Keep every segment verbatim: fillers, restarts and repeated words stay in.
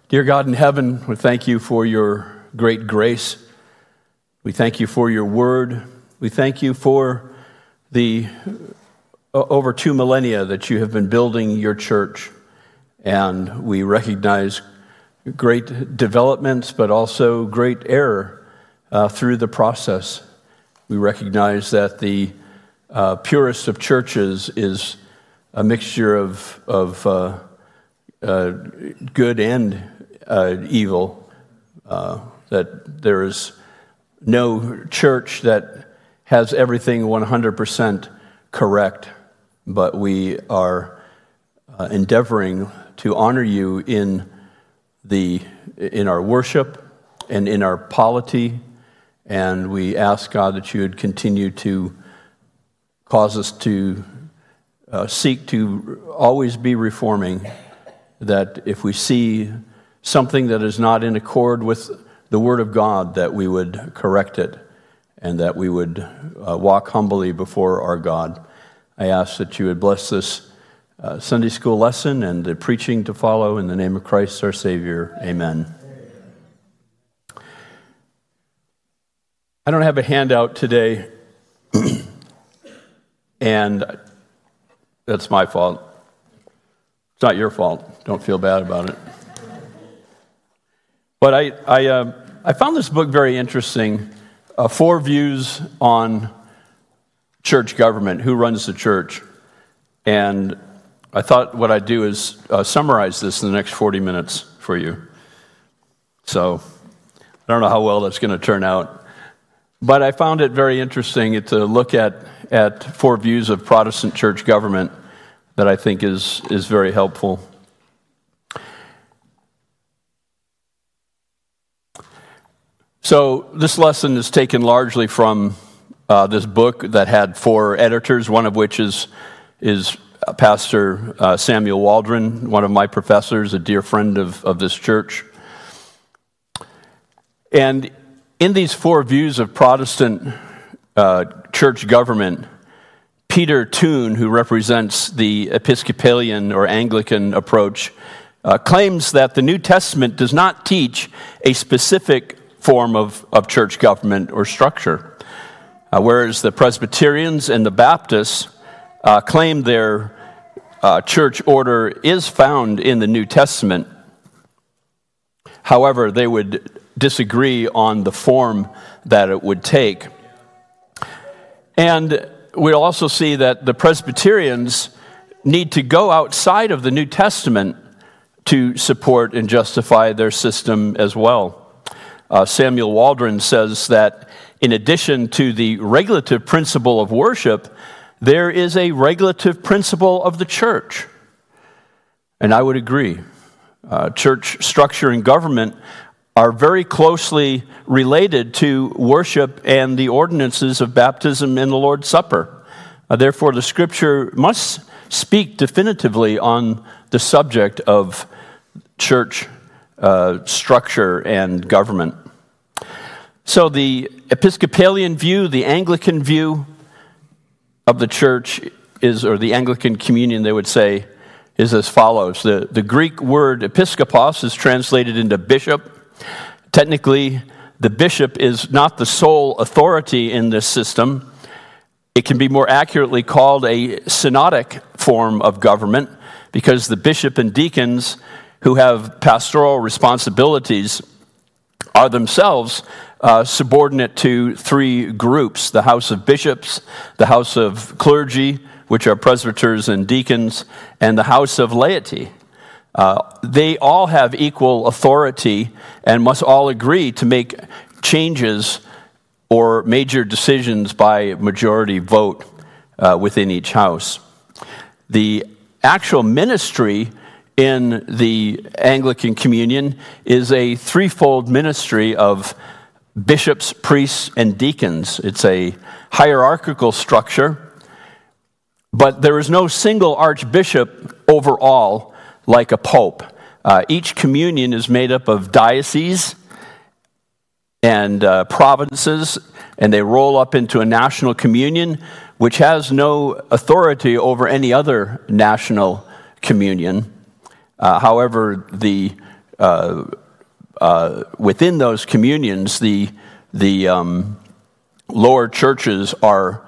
Dear God in heaven, we thank you for your great grace. We thank you for your word. We thank you for the uh, over two millennia that you have been building your church. And we recognize great developments, but also great error uh, through the process. We recognize that the uh, purest of churches is a mixture of, of uh, uh, good and uh, evil, uh, that there is no church that has everything one hundred percent correct, but we are uh, endeavoring to honor you in the in our worship and in our polity, and we ask, God, that you would continue to cause us to uh, seek to always be reforming, that if we see something that is not in accord with the Word of God, that we would correct it and that we would uh, walk humbly before our God. I ask that you would bless this uh, Sunday school lesson and the preaching to follow in the name of Christ our Savior. Amen. I don't have a handout today, and that's my fault. It's not your fault. Don't feel bad about it. But I I, uh, I found this book very interesting, uh, Four Views on Church Government, Who Runs the Church. And I thought what I'd do is uh, summarize this in the next forty minutes for you. So I don't know how well that's going to turn out. But I found it very interesting to look at, at four views of Protestant church government that I think is, is very helpful. So this lesson is taken largely from uh, this book that had four editors, one of which is is Pastor uh, Samuel Waldron, one of my professors, a dear friend of, of this church. And in these four views of Protestant uh, church government, Peter Toon, who represents the Episcopalian or Anglican approach, uh, claims that the New Testament does not teach a specific form of, of church government or structure, uh, whereas the Presbyterians and the Baptists uh, claim their uh, church order is found in the New Testament. However, they would disagree on the form that it would take. And we'll also see that the Presbyterians need to go outside of the New Testament to support and justify their system as well. Uh, Samuel Waldron says that in addition to the regulative principle of worship, there is a regulative principle of the church. And I would agree. Uh, church structure and government are very closely related to worship and the ordinances of baptism and the Lord's Supper. Uh, therefore, the Scripture must speak definitively on the subject of church Uh, structure and government. So the Episcopalian view, the Anglican view of the church is, or the Anglican communion, they would say, is as follows. The, the Greek word episkopos is translated into bishop. Technically, the bishop is not the sole authority in this system. It can be more accurately called a synodic form of government because the bishop and deacons who have pastoral responsibilities are themselves uh, subordinate to three groups: the house of bishops, the house of clergy, which are presbyters and deacons, and the house of laity. Uh, they all have equal authority and must all agree to make changes or major decisions by majority vote uh, within each house. The actual ministry in the Anglican communion is a threefold ministry of bishops, priests, and deacons. It's a hierarchical structure, but there is no single archbishop overall like a pope. Uh, each communion is made up of dioceses and uh, provinces, and they roll up into a national communion, which has no authority over any other national communion. Uh, however, the uh, uh, within those communions, the the um, lower churches are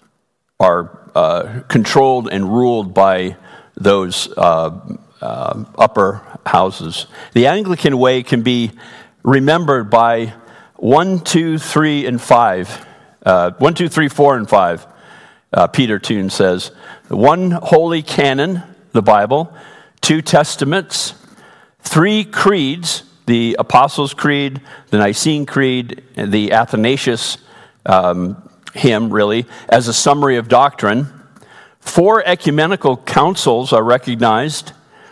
are uh, controlled and ruled by those uh, uh, upper houses. The Anglican way can be remembered by one, two, three, and five. Uh, one, two, three, four, and five. Uh, Peter Toon says, one holy canon, the Bible, two testaments, three creeds, the Apostles' Creed, the Nicene Creed, and the Athanasius um, hymn, really, as a summary of doctrine. Four ecumenical councils are recognized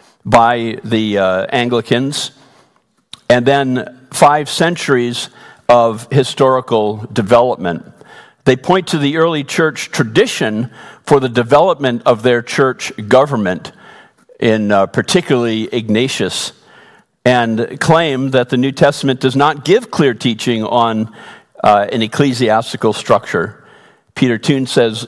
by the uh, Anglicans, and then five centuries of historical development. They point to the early church tradition for the development of their church government, in uh, particularly Ignatius, and claim that the New Testament does not give clear teaching on uh, an ecclesiastical structure. Peter Toon says,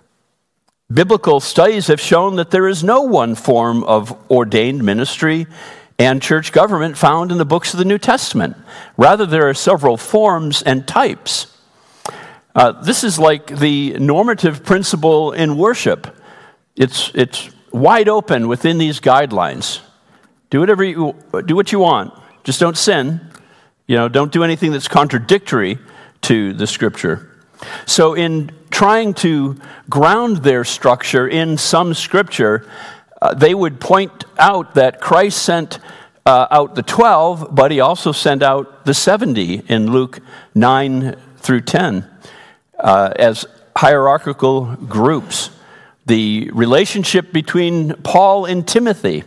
biblical studies have shown that there is no one form of ordained ministry and church government found in the books of the New Testament. Rather, there are several forms and types. Uh, this is like the normative principle in worship. It's it's wide open within these guidelines. Do whatever you do what you want. Just don't sin. You know, don't do anything that's contradictory to the Scripture. So, in trying to ground their structure in some Scripture, uh, they would point out that Christ sent uh, out the twelve, but he also sent out the seventy in Luke nine through ten. Uh, as hierarchical groups. The relationship between Paul and Timothy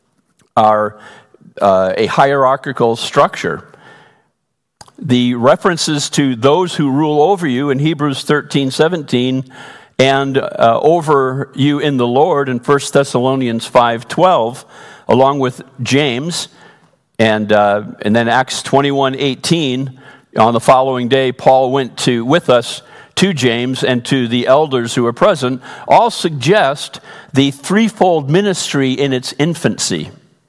are uh, a hierarchical structure. The references to those who rule over you in Hebrews thirteen seventeen and uh, over you in the Lord in First Thessalonians five twelve, along with James, and uh, and then Acts twenty-one eighteen. On the following day, Paul went to with us to James and to the elders who were present, all suggest the threefold ministry in its infancy.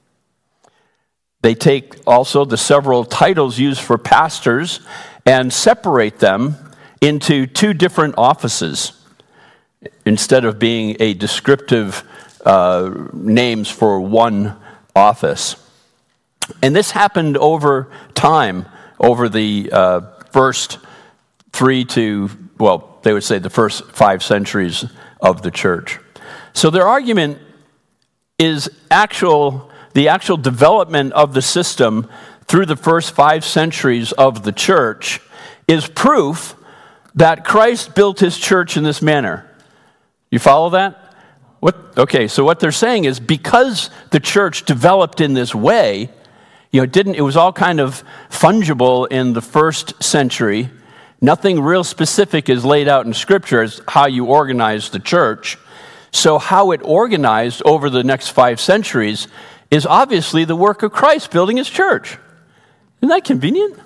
They take also the several titles used for pastors and separate them into two different offices instead of being a descriptive uh, names for one office. And this happened over time, over the uh, first three to well, they would say the first five centuries of the church. So their argument is actual, the actual development of the system through the first five centuries of the church is proof that Christ built his church in this manner. You follow that? What? Okay, so what they're saying is because the church developed in this way, you know, it didn't, it was all kind of fungible in the first century. Nothing real specific is laid out in Scripture as how you organize the church. So how it organized over the next five centuries is obviously the work of Christ building his church. Isn't that convenient?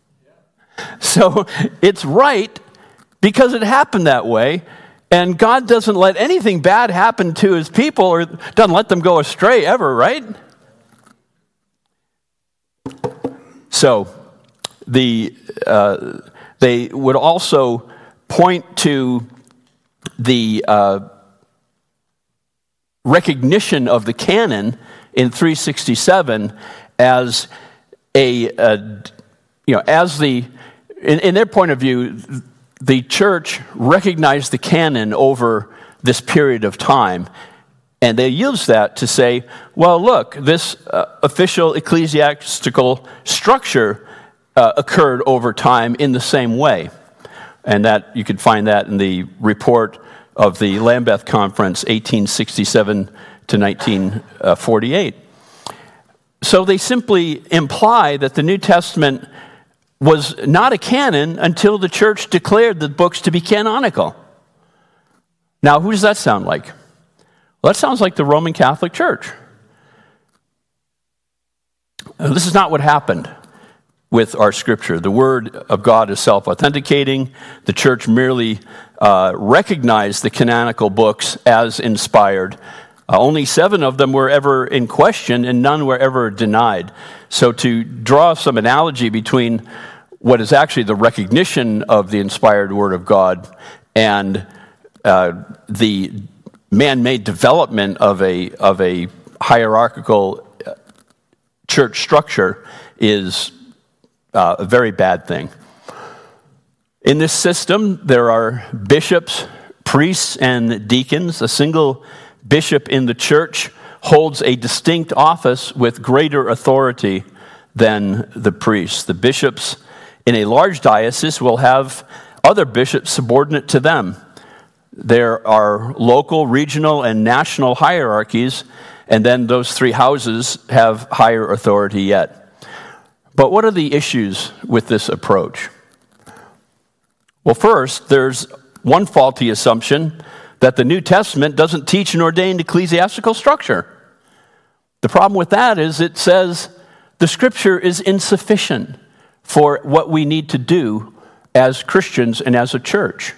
So it's right because it happened that way, and God doesn't let anything bad happen to his people or doesn't let them go astray ever, right? So the... Uh, They would also point to the uh, recognition of the canon in three sixty-seven as a, a you know, as the, in, in their point of view, the church recognized the canon over this period of time. And they use that to say, well, look, this uh, official ecclesiastical structure Uh, occurred over time in the same way. And that you could find that in the report of the Lambeth Conference, eighteen sixty-seven to nineteen forty-eight. So they simply imply that the New Testament was not a canon until the church declared the books to be canonical. Now, who does that sound like? Well, that sounds like the Roman Catholic Church. Uh, this is not what happened with our Scripture. The Word of God is self-authenticating. The church merely uh, recognized the canonical books as inspired. Uh, only seven of them were ever in question, and none were ever denied. So to draw some analogy between what is actually the recognition of the inspired Word of God and uh, the man-made development of a of a hierarchical church structure is uh, a very bad thing. In this system, there are bishops, priests, and deacons. A single bishop in the church holds a distinct office with greater authority than the priests. The bishops in a large diocese will have other bishops subordinate to them. There are local, regional, and national hierarchies, and then those three houses have higher authority yet. But what are the issues with this approach? Well, first, there's one faulty assumption that the New Testament doesn't teach an ordained ecclesiastical structure. The problem with that is it says the Scripture is insufficient for what we need to do as Christians and as a church.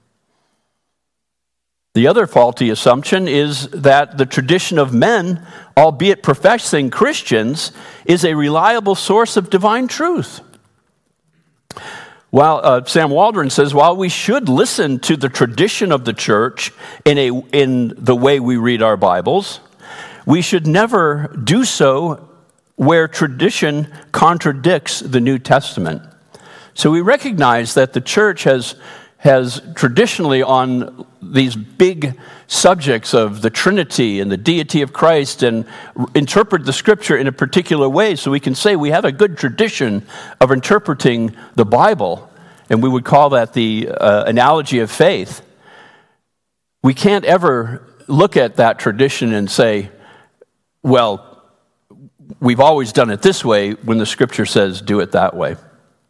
The other faulty assumption is that the tradition of men, albeit professing Christians, is a reliable source of divine truth. While uh, Sam Waldron says, while we should listen to the tradition of the church in a in the way we read our Bibles, we should never do so where tradition contradicts the New Testament. So we recognize that the church has has traditionally on these big subjects of the Trinity and the deity of Christ and interpret the Scripture in a particular way, so we can say we have a good tradition of interpreting the Bible, and we would call that the uh, analogy of faith. We can't ever look at that tradition and say, well, we've always done it this way when the Scripture says do it that way.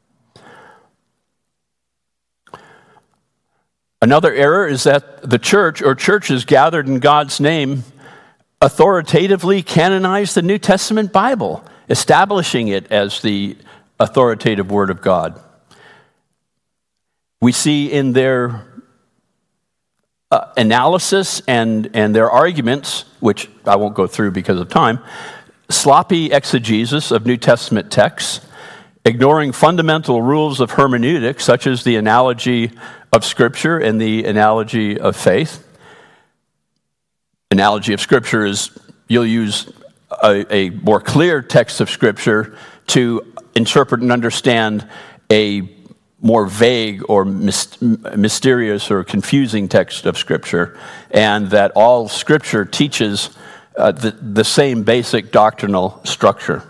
Another error is that the church or churches gathered in God's name authoritatively canonize the New Testament Bible, establishing it as the authoritative Word of God. We see in their uh, analysis and, and their arguments, which I won't go through because of time, sloppy exegesis of New Testament texts, ignoring fundamental rules of hermeneutics, such as the analogy of Scripture and the analogy of faith. Analogy of Scripture is you'll use a, a more clear text of Scripture to interpret and understand a more vague or myst- mysterious or confusing text of Scripture, and that all Scripture teaches uh, the, the same basic doctrinal structure.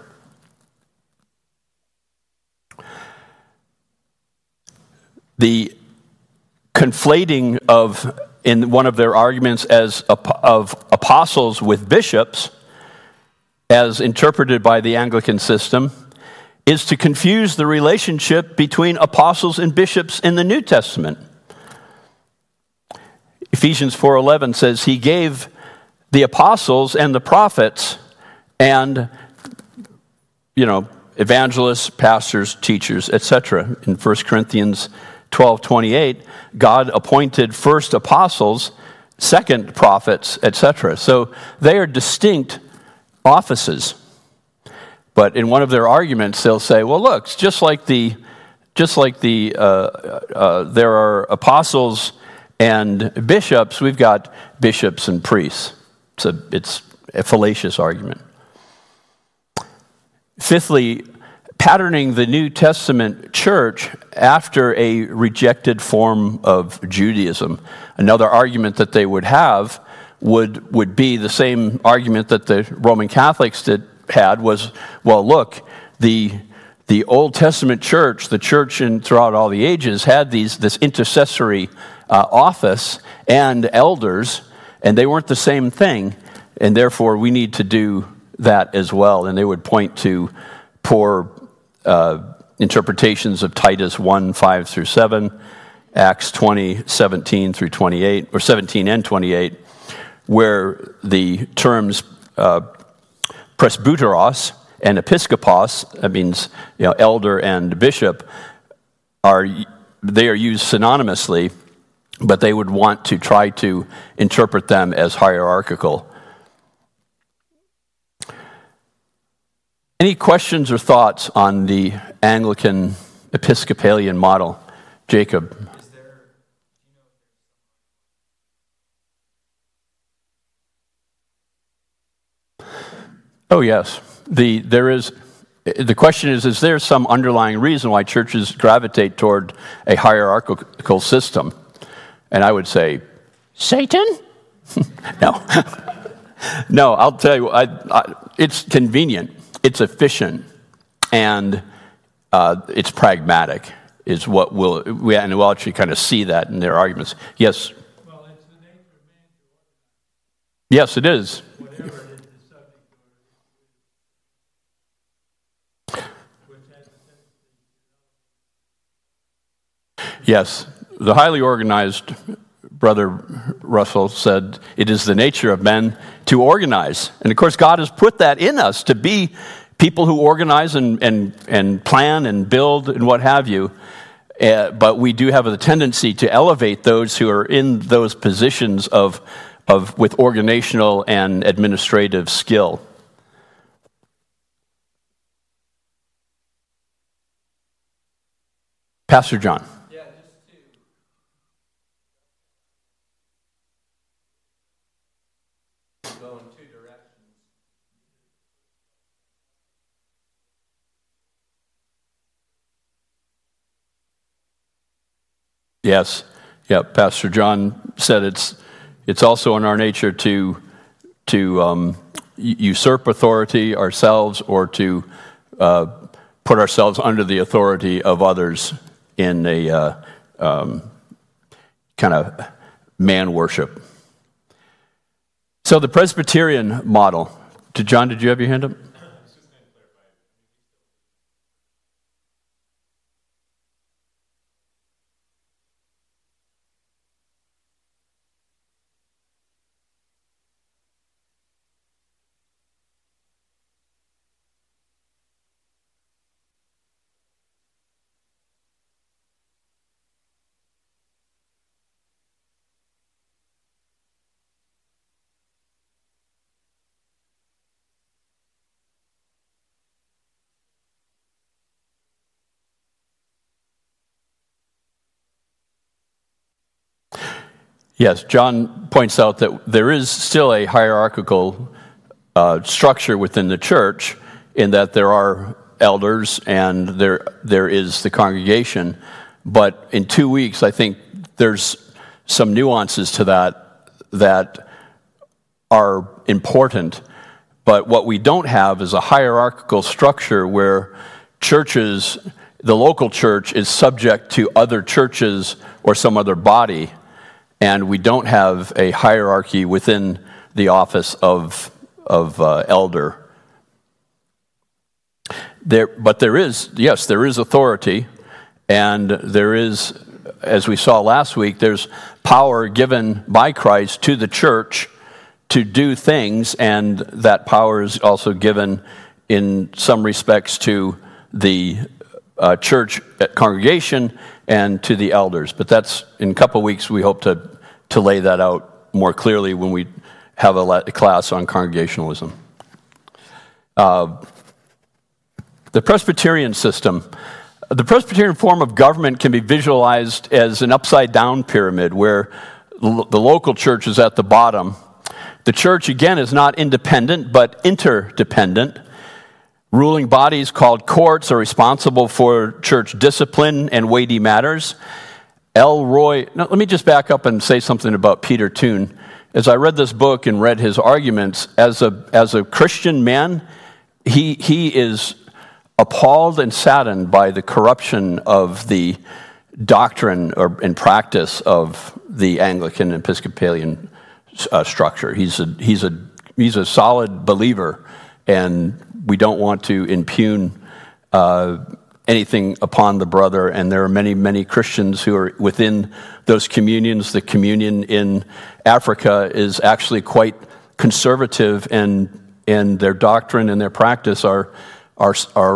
The conflating of, in one of their arguments, as of apostles with bishops, as interpreted by the Anglican system, is to confuse the relationship between apostles and bishops in the New Testament. Ephesians four eleven says, He gave the apostles and the prophets and, you know, evangelists, pastors, teachers, et cetera. In First Corinthians twelve twenty-eight, God appointed first apostles, second prophets, et cetera. So they are distinct offices. But in one of their arguments, they'll say, "Well, look, it's just like the, just like the, uh, uh, there are apostles and bishops. We've got bishops and priests." It's a, it's a fallacious argument. Fifthly, patterning the New Testament church after a rejected form of Judaism. Another argument that they would have would would be the same argument that the Roman Catholics did, had was, well, look, the the Old Testament church, the church in throughout all the ages, had these this intercessory uh, office and elders, and they weren't the same thing, and therefore we need to do that as well. And they would point to poor uh, interpretations of Titus one, five through seven, Acts twenty, seventeen through twenty-eight, or seventeen and twenty-eight, where the terms uh, presbyteros and episkopos, that means, you know, elder and bishop, are they are used synonymously, but they would want to try to interpret them as hierarchical. Any questions or thoughts on the Anglican Episcopalian model? Jacob. Is there, you know, Oh, yes. The, there is, the question is, is there some underlying reason why churches gravitate toward a hierarchical system? And I would say, Satan? No. No, I'll tell you, I, I, it's convenient, it's efficient, and uh, it's pragmatic, is what we'll, we, and we'll actually kind of see that in their arguments. Yes? Well, it's the nature of man to organize. Yes, it is. Whatever it is, the subject order, which has a tendency to Yes, the highly organized Brother Russell said, it is the nature of men to organize. And of course, God has put that in us to be people who organize and, and, and plan and build and what have you. Uh, but we do have a tendency to elevate those who are in those positions of, of with organizational and administrative skill. Pastor John. Yes, yeah. Pastor John said it's it's also in our nature to to um, usurp authority ourselves, or to uh, put ourselves under the authority of others in a uh, um, kind of man worship. So the Presbyterian model. Did John? Did you have your hand up? Yes, John points out that there is still a hierarchical uh, structure within the church, in that there are elders and there there is the congregation. But in two weeks, I think there's some nuances to that that are important. But what we don't have is a hierarchical structure where churches, the local church is subject to other churches or some other body. And we don't have a hierarchy within the office of of uh, elder. There, but there is, yes, there is authority, and there is, as we saw last week, there's power given by Christ to the church to do things, and that power is also given in some respects to the uh, church congregation and to the elders. But that's, in a couple of weeks, we hope to, to lay that out more clearly when we have a, a class on congregationalism. Uh, the Presbyterian system. The Presbyterian form of government can be visualized as an upside-down pyramid where l- the local church is at the bottom. The church, again, is not independent, but interdependent. Ruling bodies called courts are responsible for church discipline and weighty matters. L. Roy, now let me just back up and say something about Peter Toon. As I read this book and read his arguments, as a as a Christian man, he he is appalled and saddened by the corruption of the doctrine or and practice of the Anglican Episcopalian uh, structure. He's a he's a he's a solid believer, and we don't want to impugn uh, anything upon the brother. And there are many, many Christians who are within those communions. The communion in Africa is actually quite conservative, and and their doctrine and their practice are are are.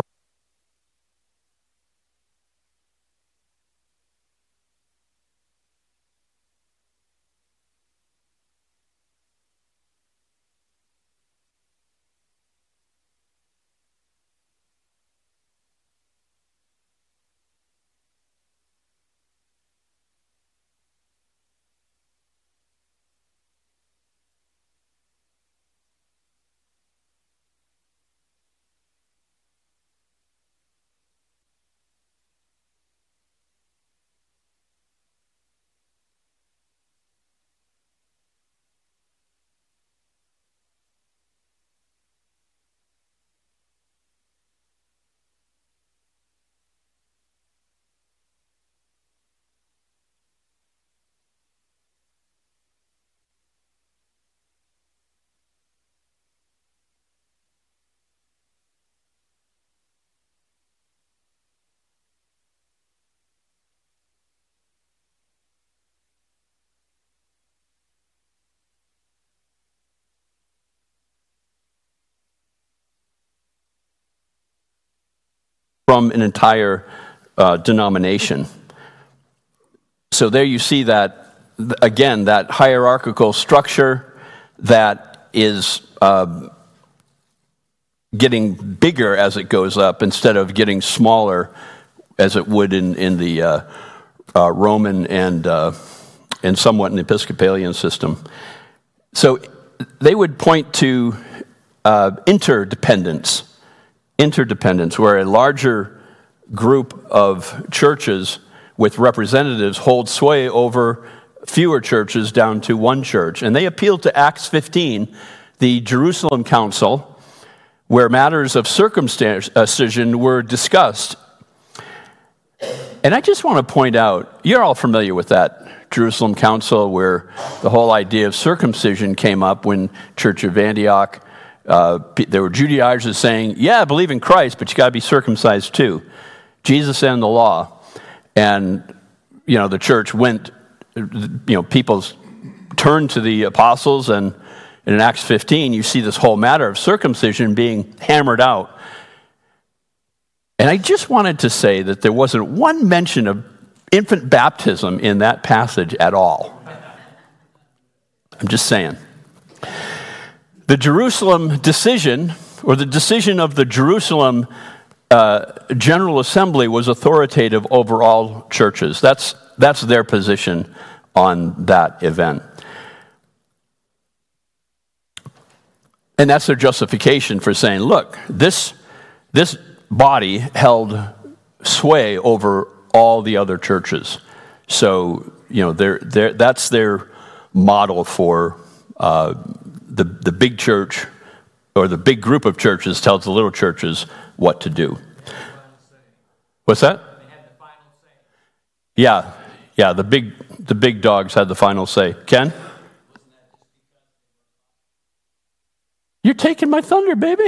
from an entire uh, denomination. So there you see that, again, that hierarchical structure that is uh, getting bigger as it goes up instead of getting smaller as it would in, in the uh, uh, Roman and, uh, and somewhat in the Episcopalian system. So they would point to uh, interdependence, interdependence, where a larger group of churches with representatives hold sway over fewer churches down to one church. And they appealed to Acts fifteen, the Jerusalem Council, where matters of circumcision were discussed. And I just want to point out, you're all familiar with that Jerusalem Council where the whole idea of circumcision came up when Church of Antioch, uh, there were Judaizers saying, yeah, I believe in Christ, but you got to be circumcised too. Jesus and the law. And, you know, the church went, you know, people turned to the apostles, and in Acts fifteen, you see this whole matter of circumcision being hammered out. And I just wanted to say that there wasn't one mention of infant baptism in that passage at all. I'm just saying. The Jerusalem decision, or the decision of the Jerusalem uh, General Assembly, was authoritative over all churches. That's, that's their position on that event. And that's their justification for saying, look, this, this body held sway over all the other churches. So, you know, they're, they're, that's their model for uh, the, the big church, or the big group of churches tells the little churches what to do. What's that? They had the final say. Yeah, yeah, the big, the big dogs had the final say. Ken? You're taking my thunder, baby.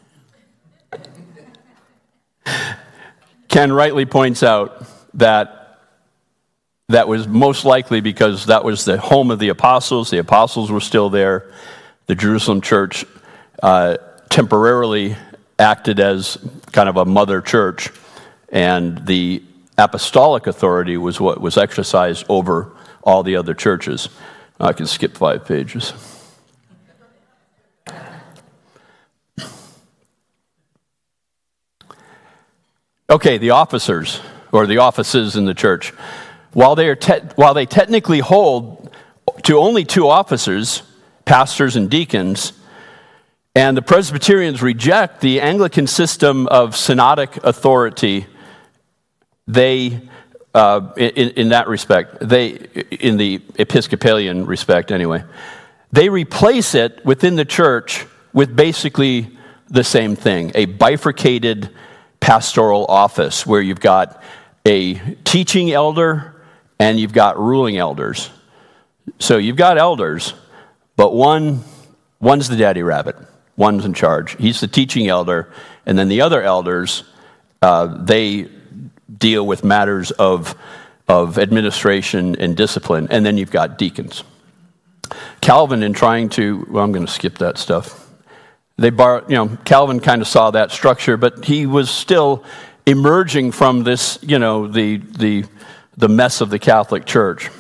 Ken rightly points out that that was most likely because that was the home of the apostles. The apostles were still there. The Jerusalem church uh, temporarily acted as kind of a mother church, and the apostolic authority was what was exercised over all the other churches. I can skip five pages. Okay, the officers, or the offices in the church. While they are te- while they technically hold to only two officers, pastors and deacons, and the Presbyterians reject the Anglican system of synodic authority, they, uh, in, in that respect, they, in the Episcopalian respect anyway, they replace it within the church with basically the same thing, a bifurcated pastoral office where you've got a teaching elder and you've got ruling elders. So you've got elders, but one one's the daddy rabbit. One's in charge. He's the teaching elder, and then the other elders, uh, they deal with matters of of administration and discipline, and then you've got deacons. Calvin, in trying to, well, I'm going to skip that stuff. They borrow, you know, Calvin kind of saw that structure, but he was still emerging from this, you know, the the the mess of the Catholic Church.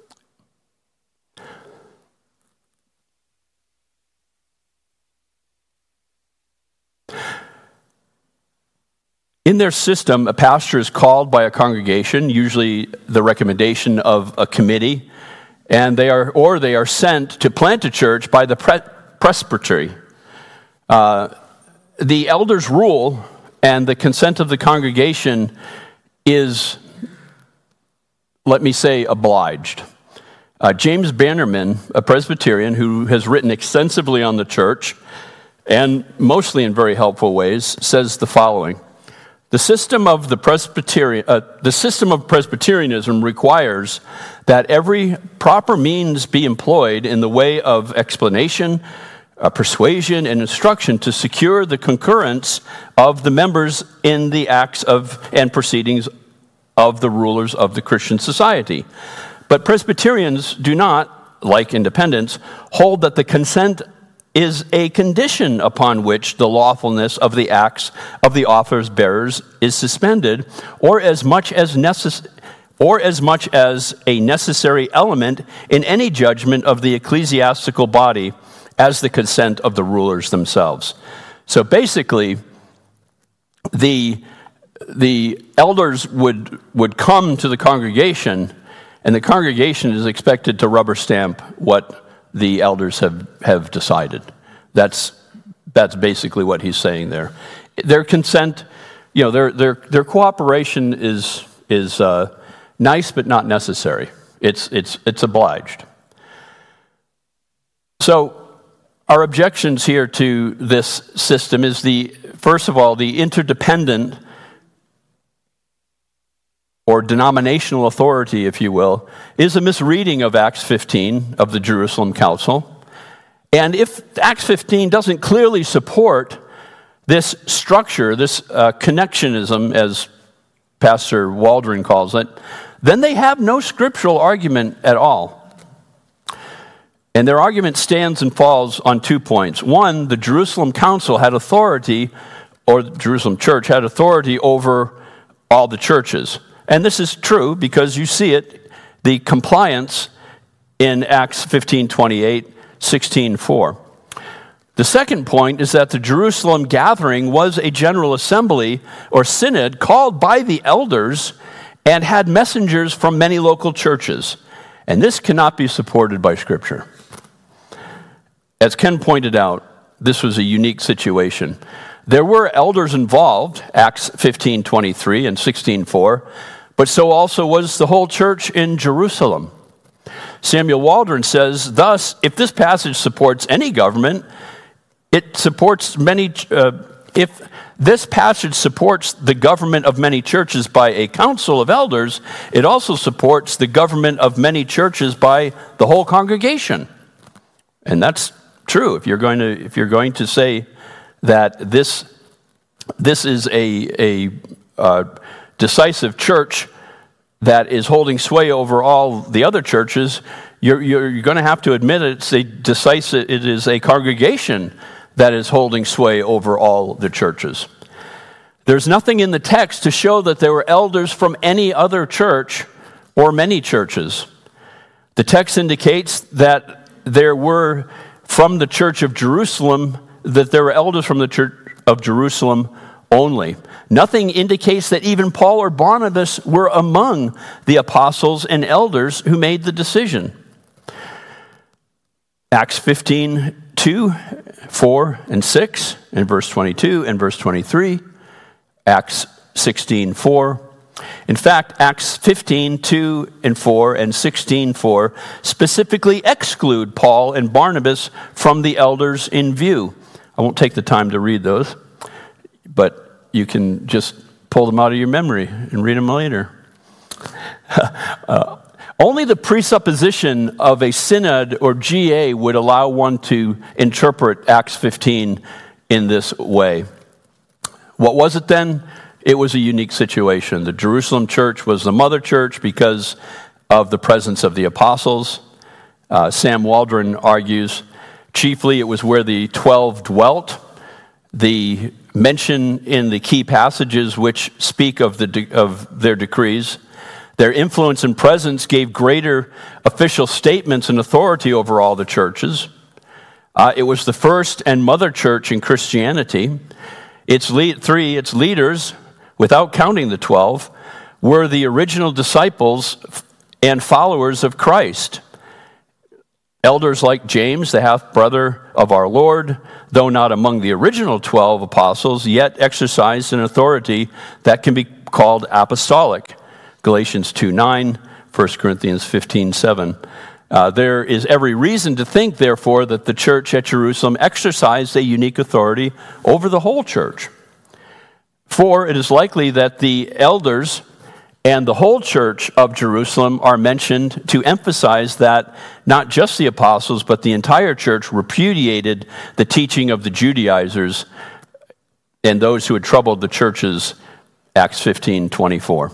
In their system, a pastor is called by a congregation, usually the recommendation of a committee, and they are, or they are sent to plant a church by the pre- presbytery. Uh, the elders' rule and the consent of the congregation is, let me say, obliged. Uh, James Bannerman, a Presbyterian who has written extensively on the church, and mostly in very helpful ways, says the following. The system of the Presbyterian, uh, the system of Presbyterianism requires that every proper means be employed in the way of explanation, uh, persuasion, and instruction to secure the concurrence of the members in the acts of and proceedings of the rulers of the Christian society. But Presbyterians do not, like independents, hold that the consent is a condition upon which the lawfulness of the acts of the office bearers is suspended, or as much as necess- or as much as a necessary element in any judgment of the ecclesiastical body as the consent of the rulers themselves. So basically, the the elders would would come to the congregation, and the congregation is expected to rubber stamp what the elders have, have decided. That's that's basically what he's saying there. Their consent, you know, their their their cooperation is is uh, nice but not necessary. It's it's it's obliged. So our objections here to this system is the first of all the interdependent or denominational authority, if you will, is a misreading of Acts fifteen of the Jerusalem Council. And if Acts fifteen doesn't clearly support this structure, this uh, connectionism, as Pastor Waldron calls it, then they have no scriptural argument at all. And their argument stands and falls on two points. One, the Jerusalem Council had authority, or the Jerusalem Church had authority over all the churches. And this is true because you see it, the compliance in Acts fifteen twenty-eight, sixteen four. The second point is that the Jerusalem gathering was a general assembly or synod called by the elders and had messengers from many local churches. And this cannot be supported by Scripture. As Ken pointed out, this was a unique situation. There were elders involved, Acts fifteen twenty-three and sixteen four, but so also was the whole church in Jerusalem. Samuel Waldron says, thus, if this passage supports any government, it supports many, uh, if this passage supports the government of many churches by a council of elders, it also supports the government of many churches by the whole congregation. And that's true. If you're going to, if you're going to say that this, this is a, a uh, decisive church that is holding sway over all the other churches, you're, you're, you're going to have to admit it's a decisive, it is a congregation that is holding sway over all the churches. There's nothing in the text to show that there were elders from any other church or many churches. The text indicates that there were from the church of Jerusalem, that there were elders from the church of Jerusalem only. Nothing indicates that even Paul or Barnabas were among the apostles and elders who made the decision. Acts fifteen, two, four, and six, and verse twenty-two and verse twenty-three. Acts sixteen, four. In fact, Acts fifteen, two and four and sixteen, four specifically exclude Paul and Barnabas from the elders in view. I won't take the time to read those, but you can just pull them out of your memory and read them later. uh, only the presupposition of a synod or G A would allow one to interpret Acts fifteen in this way. What was it then? It was a unique situation. The Jerusalem church was the mother church because of the presence of the apostles. Uh, Sam Waldron argues, chiefly it was where the twelve dwelt. The mention in the key passages which speak of the de- of their decrees, their influence and presence gave greater official statements and authority over all the churches. Uh, it was the first and mother church in Christianity. Its lead, three, its leaders, without counting the twelve, were the original disciples and followers of Christ. Elders like James, the half-brother of our Lord, though not among the original twelve apostles, yet exercised an authority that can be called apostolic. Galatians two nine, First Corinthians fifteen seven. Uh, there is every reason to think, therefore, that the church at Jerusalem exercised a unique authority over the whole church. For it is likely that the elders and the whole church of Jerusalem are mentioned to emphasize that not just the apostles, but the entire church repudiated the teaching of the Judaizers and those who had troubled the churches, Acts fifteen twenty-four.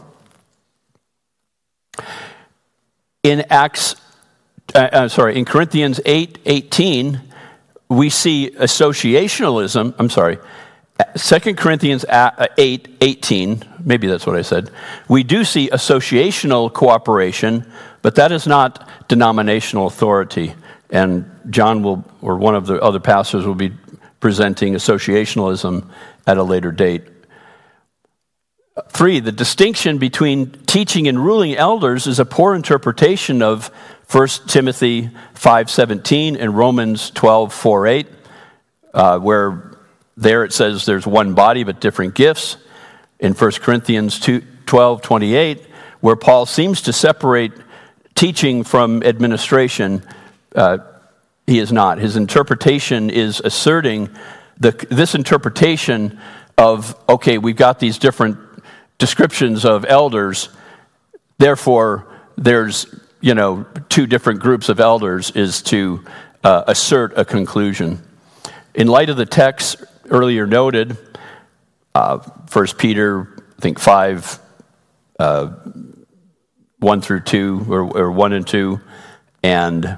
In Acts, uh, uh, sorry, in Corinthians eight eighteen, we see associationalism, I'm sorry, Second Corinthians eight eighteen, maybe that's what I said. We do see associational cooperation, but that is not denominational authority. And John will, or one of the other pastors will be presenting associationalism at a later date. Three, the distinction between teaching and ruling elders is a poor interpretation of First Timothy five seventeen and Romans twelve four eight, uh, where there it says there's one body but different gifts. In First Corinthians twelve twenty-eight, where Paul seems to separate teaching from administration, uh, he is not. His interpretation is asserting the, this interpretation of, okay, we've got these different descriptions of elders, therefore there's, you know, two different groups of elders is to uh, assert a conclusion. In light of the text earlier noted, uh, First Peter, I think five, uh, one through two, or, or one and two, and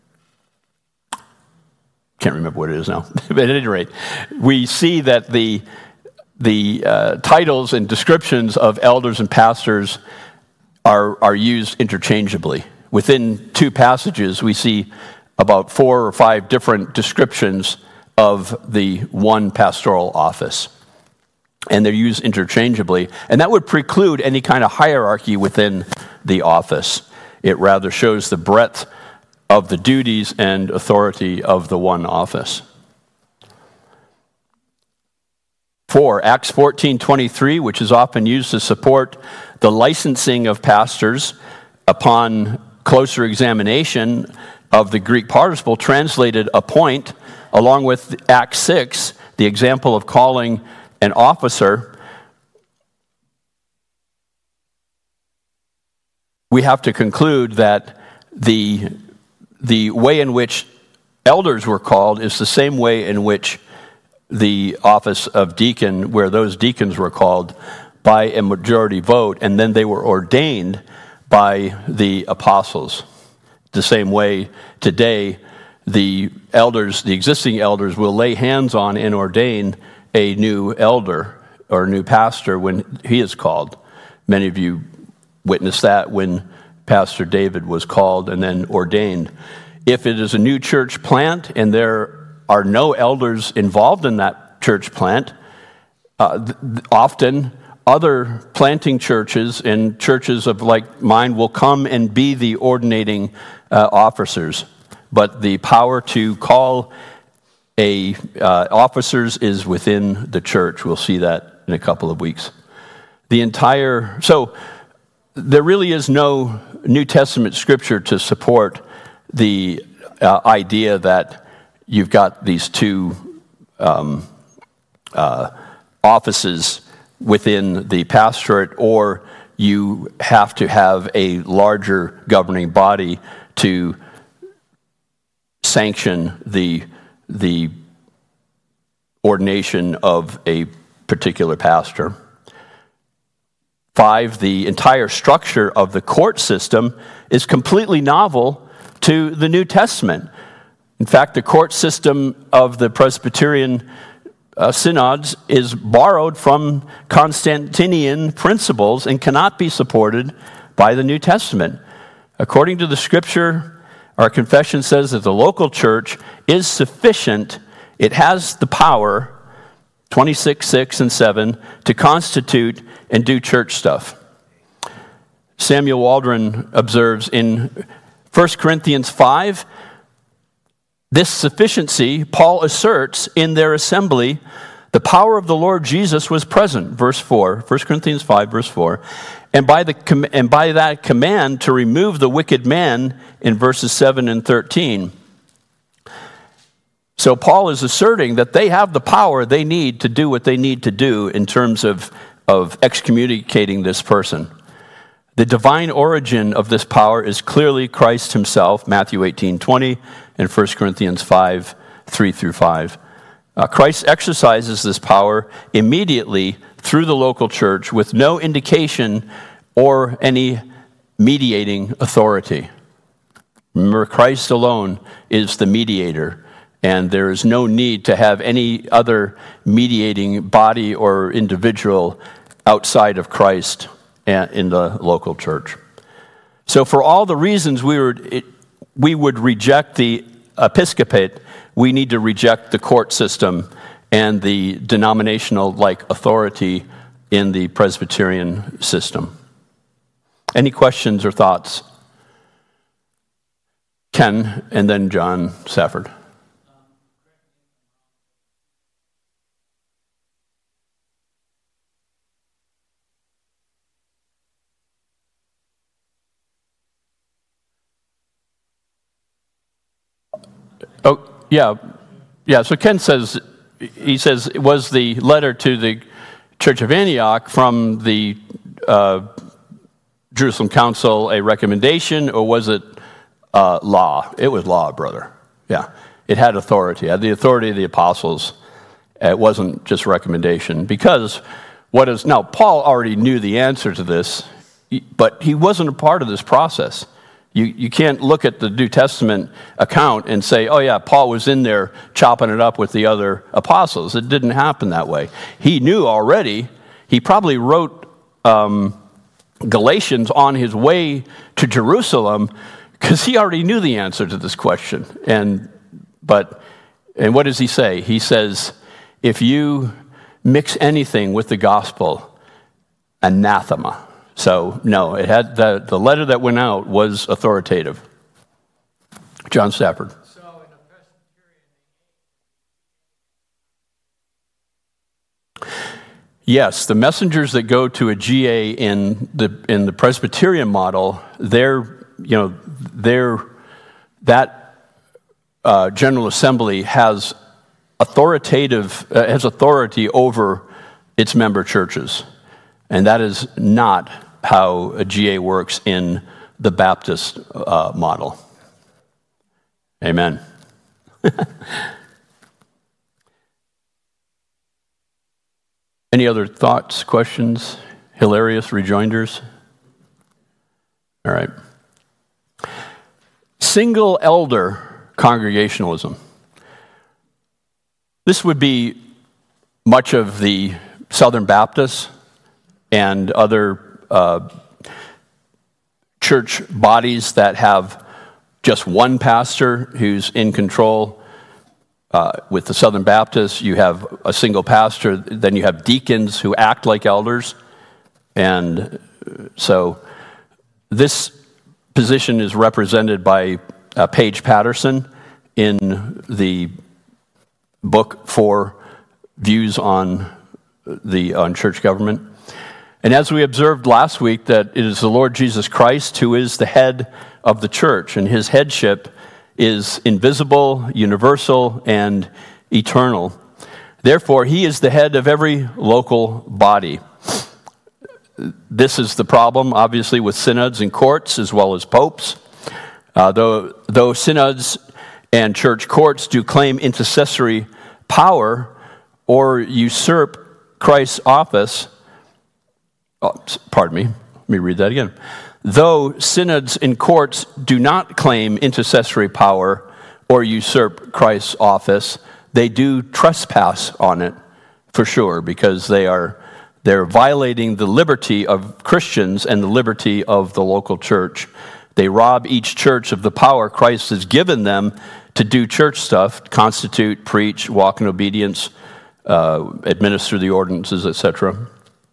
can't remember what it is now. But at any rate, we see that the the uh, titles and descriptions of elders and pastors are are used interchangeably. Within two passages, we see about four or five different descriptions of the one pastoral office. And they're used interchangeably. And that would preclude any kind of hierarchy within the office. It rather shows the breadth of the duties and authority of the one office. Four, Acts fourteen twenty-three, which is often used to support the licensing of pastors upon closer examination of the Greek participle, translated appoint, along with Acts six, the example of calling an officer. We have to conclude that the, the way in which elders were called is the same way in which the office of deacon, where those deacons were called by a majority vote, and then they were ordained by the apostles. The same way today, the elders, the existing elders, will lay hands on and ordain a new elder or a new pastor when he is called. Many of you witnessed that when Pastor David was called and then ordained. If it is a new church plant and there are no elders involved in that church plant, uh, th- often other planting churches and churches of like mine will come and be the ordinating uh, officers. But the power to call a uh, officers is within the church. We'll see that in a couple of weeks. The entire, so there really is no New Testament scripture to support the uh, idea that you've got these two um, uh, offices within the pastorate, or you have to have a larger governing body to sanction the the ordination of a particular pastor. Five, the entire structure of the court system is completely novel to the New Testament. In fact, the court system of the Presbyterian uh, synods is borrowed from Constantinian principles and cannot be supported by the New Testament. According to the scripture, our confession says that the local church is sufficient. It has the power, twenty-six, six, and seven, to constitute and do church stuff. Samuel Waldron observes in First Corinthians five, this sufficiency, Paul asserts in their assembly, the power of the Lord Jesus was present, verse four, First Corinthians five, verse four, and by, the, and by that command to remove the wicked man in verses seven and thirteen. So Paul is asserting that they have the power they need to do what they need to do in terms of, of excommunicating this person. The divine origin of this power is clearly Christ himself, Matthew eighteen twenty, and First Corinthians five, three through five. Uh, Christ exercises this power immediately through the local church with no indication or any mediating authority. Remember, Christ alone is the mediator, And there is no need to have any other mediating body or individual outside of Christ in the local church. So for all the reasons we would, it, we would reject the episcopate, we need to reject the court system and the denominational-like authority in the Presbyterian system. Any questions or thoughts? Ken, and then John Safford. Oh, yeah. Yeah, so Ken says, he says, was the letter to the Church of Antioch from the uh, Jerusalem Council a recommendation, or was it uh, law? It was law, brother. Yeah, it had authority. It had the authority of the apostles. It wasn't just recommendation. Because what is, now, Paul already knew the answer to this, but he wasn't a part of this process. You you can't look at the New Testament account and say, oh yeah, Paul was in there chopping it up with the other apostles. It didn't happen that way. He knew already. He probably wrote um, Galatians on his way to Jerusalem because he already knew the answer to this question. And but and what does he say? He says, if you mix anything with the gospel, anathema. So, no, it had the, the letter that went out was authoritative. John Stafford. So, in a Presbyterian... Yes, the messengers that go to a G A in the in the Presbyterian model, they're, you know, they're, that uh, General Assembly has authoritative, uh, has authority over its member churches. And that is not how a G A works in the Baptist uh, model. Amen. Any other thoughts, questions, hilarious rejoinders? All right. Single elder congregationalism. This would be much of the Southern Baptists and other uh, church bodies that have just one pastor who's in control. Uh, with the Southern Baptists, you have a single pastor, then you have deacons who act like elders. And so this position is represented by uh, Paige Patterson in the book for Views on the on Church Government. And as we observed last week, that it is the Lord Jesus Christ who is the head of the church, and his headship is invisible, universal, and eternal. Therefore, he is the head of every local body. This is the problem, obviously, with synods and courts as well as popes. Uh, though, though synods and church courts do claim intercessory power or usurp Christ's office, oh, pardon me, let me read that again. Though synods and courts do not claim intercessory power or usurp Christ's office, they do trespass on it for sure, because they are they're violating the liberty of Christians and the liberty of the local church. They rob each church of the power Christ has given them to do church stuff, constitute, preach, walk in obedience, uh, administer the ordinances, et cetera.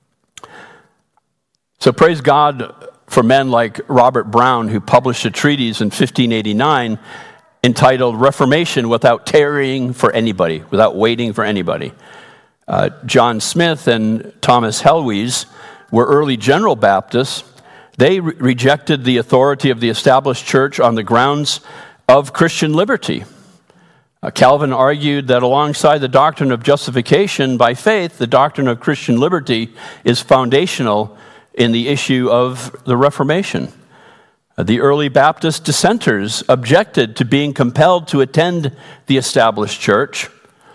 So praise God for men like Robert Brown, who published a treatise in fifteen eighty-nine entitled Reformation Without Tarrying for Anybody, without waiting for anybody. Uh, John Smith and Thomas Helwys were early General Baptists. They re- rejected the authority of the established church on the grounds of Christian liberty. Uh, Calvin argued that alongside the doctrine of justification by faith, the doctrine of Christian liberty is foundational in the issue of the Reformation. Uh, the early Baptist dissenters objected to being compelled to attend the established church,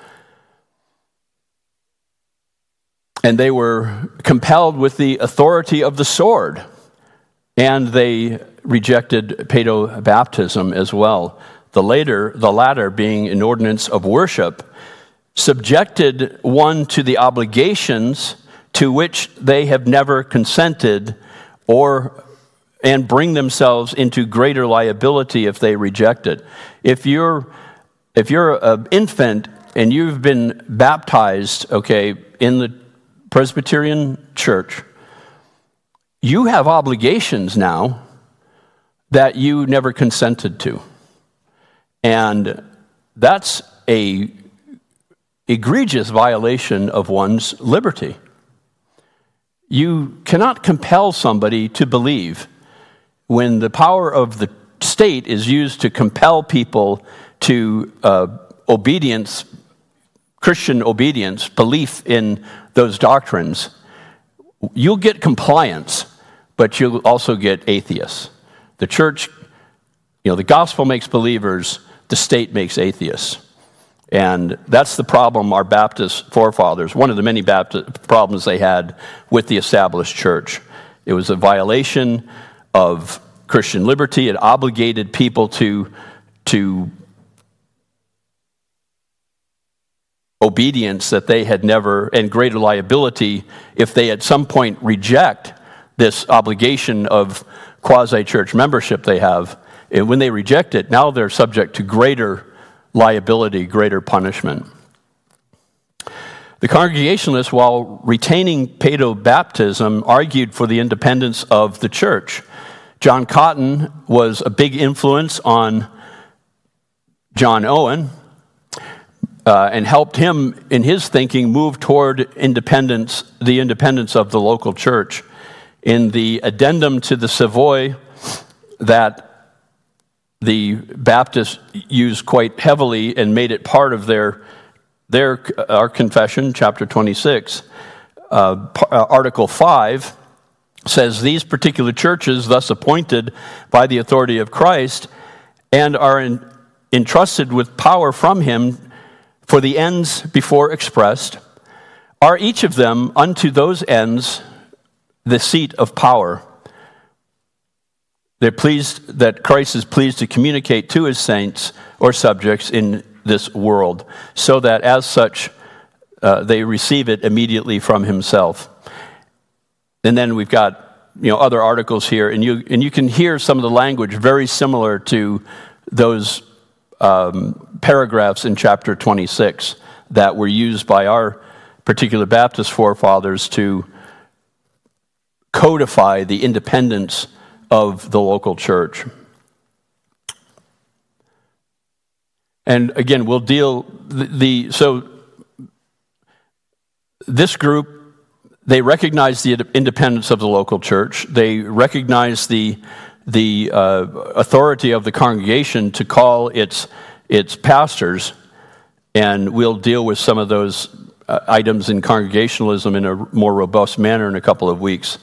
and they were compelled with the authority of the sword, and they rejected paedobaptism as well, the later, the latter being an ordinance of worship, subjected one to the obligations to which they have never consented, or and bring themselves into greater liability if they reject it. If you're if you're an infant and you've been baptized, okay, in the Presbyterian Church, you have obligations now that you never consented to. And that's a egregious violation of one's liberty. You cannot compel somebody to believe when the power of the state is used to compel people to uh, obedience, Christian obedience, belief in those doctrines. You'll get compliance, but you'll also get atheists. The church, you know, the gospel makes believers, the state makes atheists. And that's the problem our Baptist forefathers, one of the many Baptist problems they had with the established church. It was a violation of Christian liberty. It obligated people to, to obedience that they had never, and greater liability if they at some point reject this obligation of quasi-church membership they have. And when they reject it, now they're subject to greater liability, greater punishment. The Congregationalists, while retaining paedo-baptism, argued for the independence of the church. John Cotton was a big influence on John Owen uh, and helped him in his thinking move toward independence, the independence of the local church. In the addendum to the Savoy that the Baptists used quite heavily and made it part of their their our confession, chapter twenty-six, uh, Article five, says these particular churches, thus appointed by the authority of Christ, and are in, entrusted with power from him for the ends before expressed, are each of them unto those ends the seat of power. They're pleased that Christ is pleased to communicate to his saints or subjects in this world, so that as such uh, they receive it immediately from himself. And then we've got, you know, other articles here, and you and you can hear some of the language very similar to those um, paragraphs in chapter twenty-six that were used by our particular Baptist forefathers to codify the independence of the local church. And again, we'll deal the, the so this group, they recognize the independence of the local church. They recognize the the uh, authority of the congregation to call its its pastors, and we'll deal with some of those uh, items in congregationalism in a more robust manner in a couple of weeks.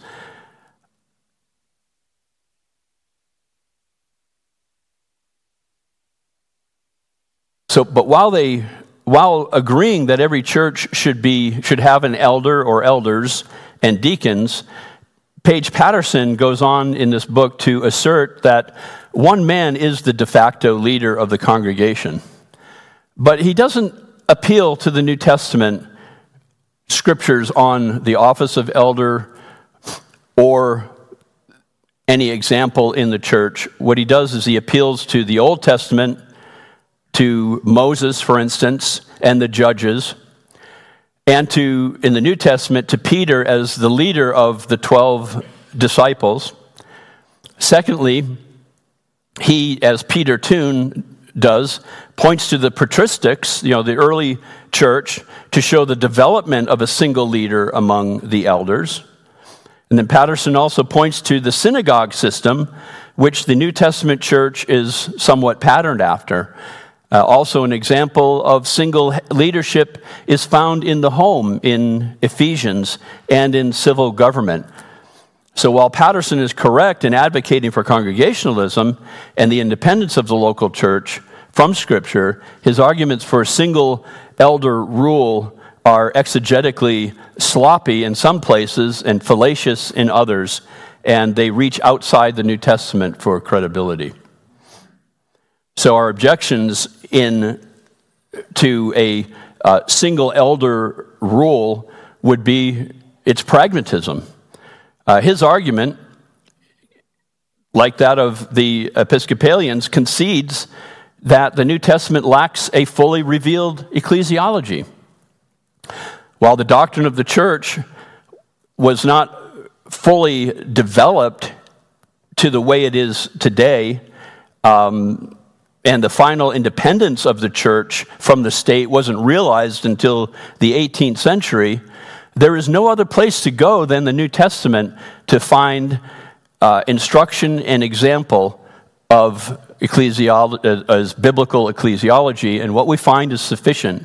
So, but while they, while agreeing that every church should be should have an elder or elders and deacons, Paige Patterson goes on in this book to assert that one man is the de facto leader of the congregation, but he doesn't appeal to the New Testament scriptures on the office of elder or any example in the church. What he does is he appeals to the Old Testament, to Moses, for instance, and the judges, and to, in the New Testament, to Peter as the leader of the twelve disciples. Secondly, he, as Peter Toon does, points to the patristics, you know, the early church, to show the development of a single leader among the elders. And then Patterson also points to the synagogue system, which the New Testament church is somewhat patterned after. Uh, also, an example of single leadership is found in the home in Ephesians and in civil government. So while Patterson is correct in advocating for congregationalism and the independence of the local church from Scripture, his arguments for single elder rule are exegetically sloppy in some places and fallacious in others, and they reach outside the New Testament for credibility. So our objections in to a uh, single elder rule would be its pragmatism. Uh, his argument, like that of the Episcopalians, concedes that the New Testament lacks a fully revealed ecclesiology. While the doctrine of the church was not fully developed to the way it is today, um, and the final independence of the church from the state wasn't realized until the eighteenth century, there is no other place to go than the New Testament to find uh, instruction and example of ecclesiology, uh, as biblical ecclesiology, and what we find is sufficient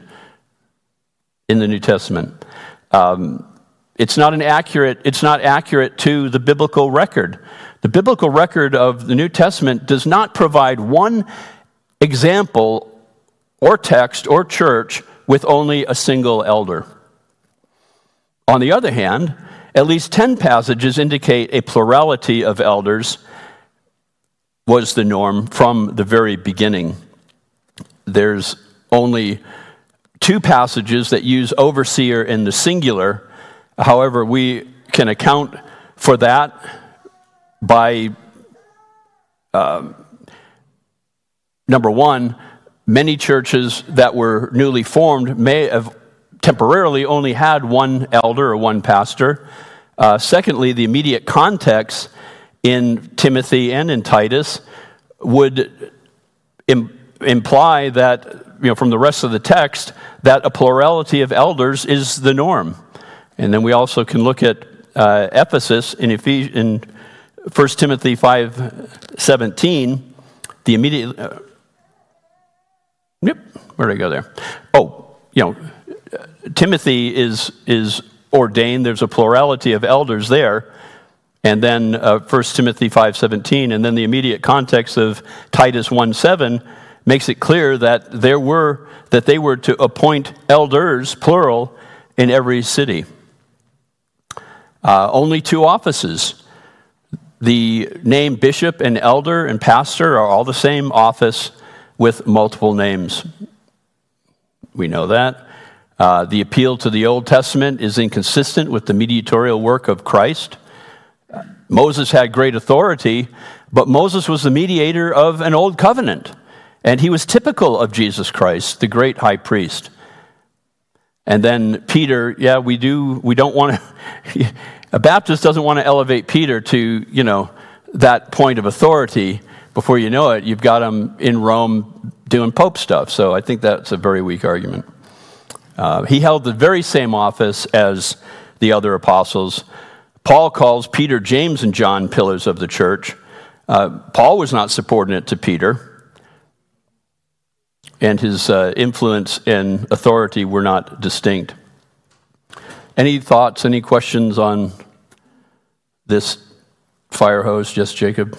in the New Testament. Um, it's not an accurate. It's not accurate to the biblical record. The biblical record of the New Testament does not provide one example or text or church with only a single elder. On the other hand, at least ten passages indicate a plurality of elders was the norm from the very beginning. There's only two passages that use overseer in the singular. However, we can account for that by uh, number one, many churches that were newly formed may have temporarily only had one elder or one pastor. Uh, secondly, the immediate context in Timothy and in Titus would im- imply that, you know, from the rest of the text, that a plurality of elders is the norm. And then we also can look at uh, Ephesus in, Ephes- in First Timothy five seventeen, the immediate... Uh, Yep, where did I go there? Oh, you know, Timothy is is ordained. There's a plurality of elders there. And then uh, First Timothy five seventeen, and then the immediate context of Titus one seven makes it clear that there were that they were to appoint elders, plural, in every city. Uh, only two offices. The name bishop and elder and pastor are all the same office with multiple names. We know that. Uh, the appeal to the Old Testament is inconsistent with the mediatorial work of Christ. Uh, Moses had great authority, but Moses was the mediator of an old covenant, and he was typical of Jesus Christ, the great high priest. And then Peter, yeah, we do, we don't want to, a Baptist doesn't want to elevate Peter to, you know, that point of authority. Before you know it, you've got him in Rome doing Pope stuff. So I think that's a very weak argument. Uh, he held the very same office as the other apostles. Paul calls Peter, James, and John pillars of the church. Uh, Paul was not subordinate to Peter, and his uh, influence and authority were not distinct. Any thoughts, any questions on this fire hose, just Jacob?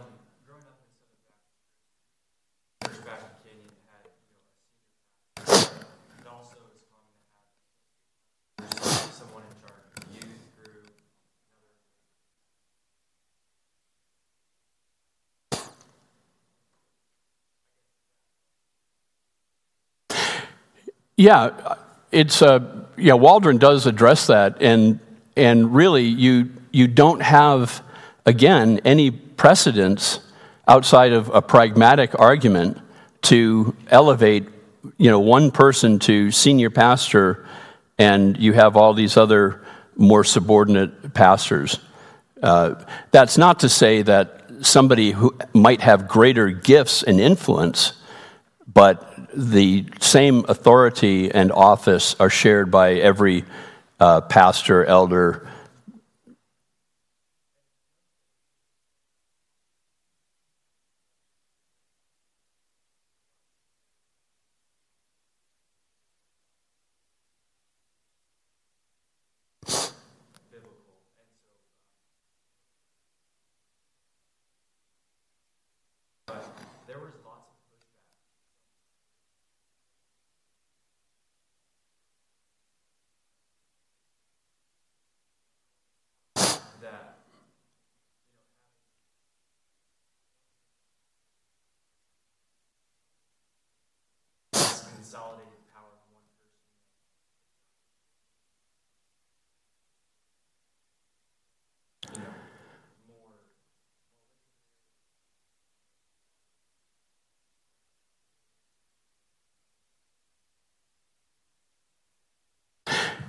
Yeah, it's uh, yeah. Waldron does address that, and and really, you you don't have again any precedence outside of a pragmatic argument to elevate, you know, one person to senior pastor, and you have all these other more subordinate pastors. Uh, that's not to say that somebody who might have greater gifts and influence, but the same authority and office are shared by every uh, pastor, elder.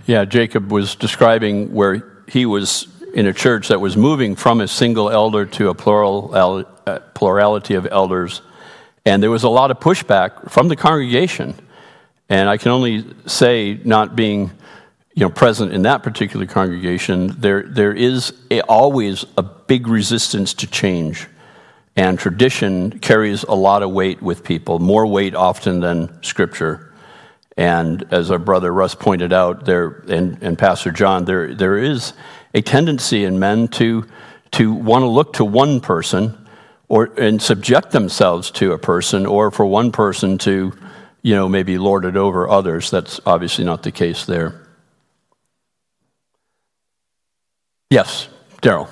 Yeah, Jacob was describing where he was in a church that was moving from a single elder to a plural uh, plurality of elders, and there was a lot of pushback from the congregation. And I can only say, not being, you know, present in that particular congregation, there there is a, always a big resistance to change, and tradition carries a lot of weight with people, more weight often than Scripture. And as our brother Russ pointed out, there and, and Pastor John, there there is a tendency in men to to want to look to one person, or and subject themselves to a person, or for one person to, you know, maybe lord it over others. That's obviously not the case there. Yes, Daryl.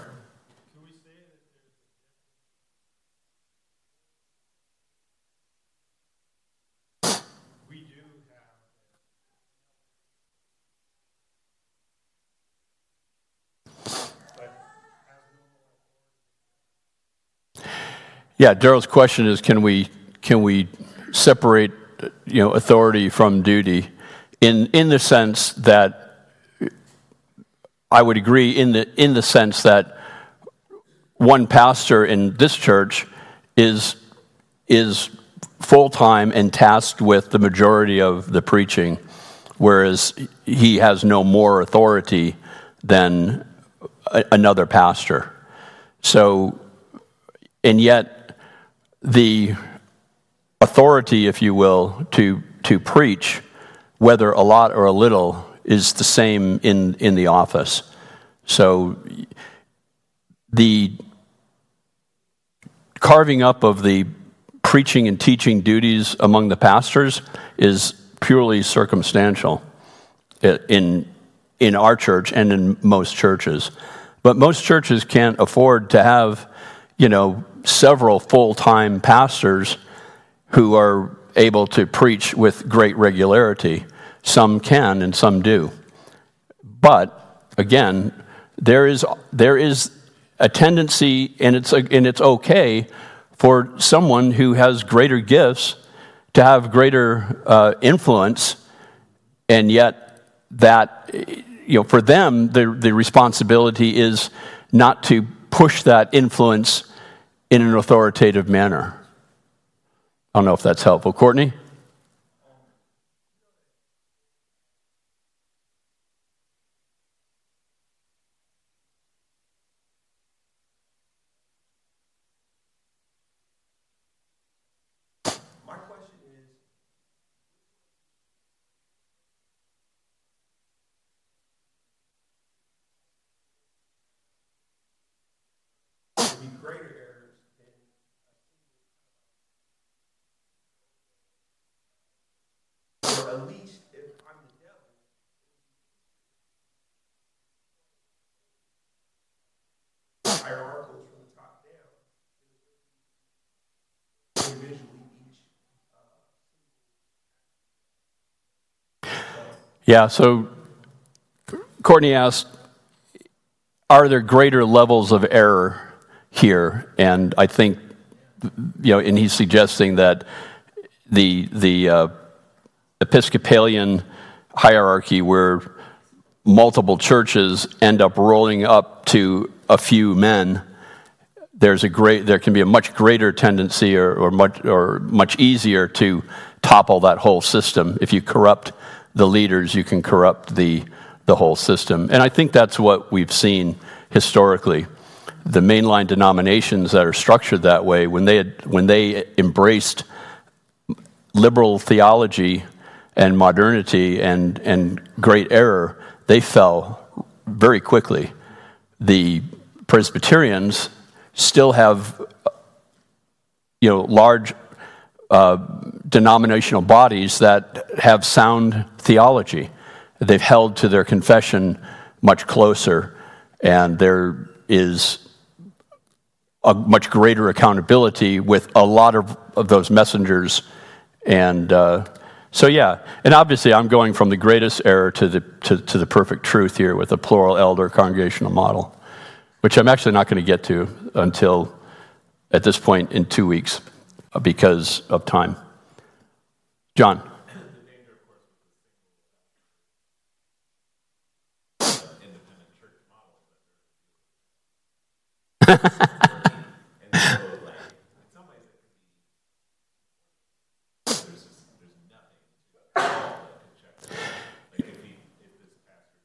Yeah, Daryl's question is, can we can we separate, you know, authority from duty, in in the sense that I would agree in the in the sense that one pastor in this church is is full time and tasked with the majority of the preaching, whereas he has no more authority than a, another pastor. So, and yet, the authority, if you will, to to preach, whether a lot or a little, is the same in, in the office. So the carving up of the preaching and teaching duties among the pastors is purely circumstantial in in our church and in most churches. But most churches can't afford to have, you know, several full-time pastors who are able to preach with great regularity. Some can and some do. But again, there is there is a tendency, and it's and it's okay for someone who has greater gifts to have greater uh, influence, and yet that, you know, for them the the responsibility is not to push that influence in an authoritative manner. I don't know if that's helpful. Courtney? My question is, would be greater errors than or at least if I'm the devil, hierarchical from the top down, individually each. Yeah, so Courtney asked, are there greater levels of error here? And I think, you know, and he's suggesting that the the uh, Episcopalian hierarchy, where multiple churches end up rolling up to a few men, there's a great there can be a much greater tendency, or, or much or much easier to topple that whole system. If you corrupt the leaders, you can corrupt the the whole system. And I think that's what we've seen historically. The mainline denominations that are structured that way, when they had, when they embraced liberal theology and modernity and, and great error, they fell very quickly. The Presbyterians still have, you know, large uh, denominational bodies that have sound theology. They've held to their confession much closer, and there is a much greater accountability with a lot of, of those messengers. And uh, so, yeah, and obviously I'm going from the greatest error to the to, to the perfect truth here with a plural elder congregational model, which I'm actually not going to get to until at this point in two weeks because of time. John. And so, like, in some ways, it could be, there's just, there's nothing to check. Like, if he, if this pastor,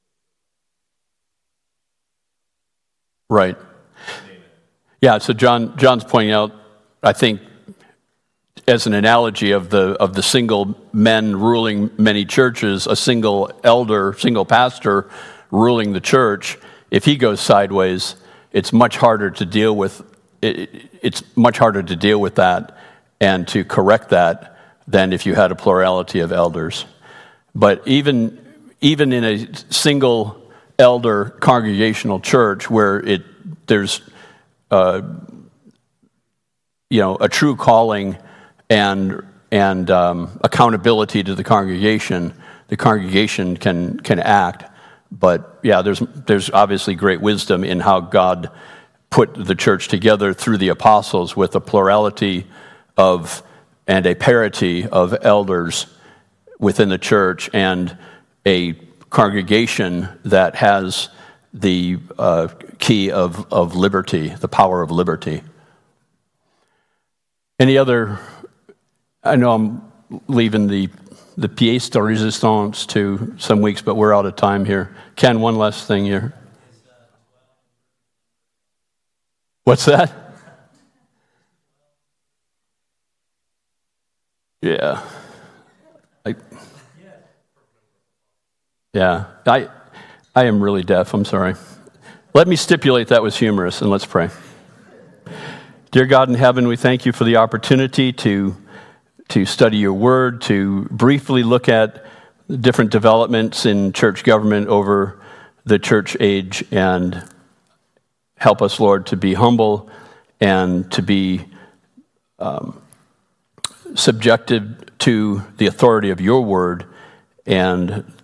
Right. Yeah, so John John's pointing out, I think, as an analogy of the of the single men ruling many churches, a single elder, single pastor ruling the church, if he goes sideways, it's much harder to deal with. It, it's much harder to deal with that and to correct that than if you had a plurality of elders. But even even in a single elder congregational church where it there's uh, you know a true calling and and um, accountability to the congregation, the congregation can can act. But yeah, there's there's obviously great wisdom in how God put the church together through the apostles with a plurality of and a parity of elders within the church and a congregation that has the uh, key of, of liberty, the power of liberty. Any other? I know I'm leaving the the pièce de résistance to some weeks, but we're out of time here. Ken, one last thing here. What's that? Yeah. I, yeah. I I am really deaf. I'm sorry. Let me stipulate that was humorous, and let's pray. Dear God in heaven, we thank you for the opportunity to to study your word, to briefly look at the different developments in church government over the church age, and help us, Lord, to be humble and to be um, subjected to the authority of your word and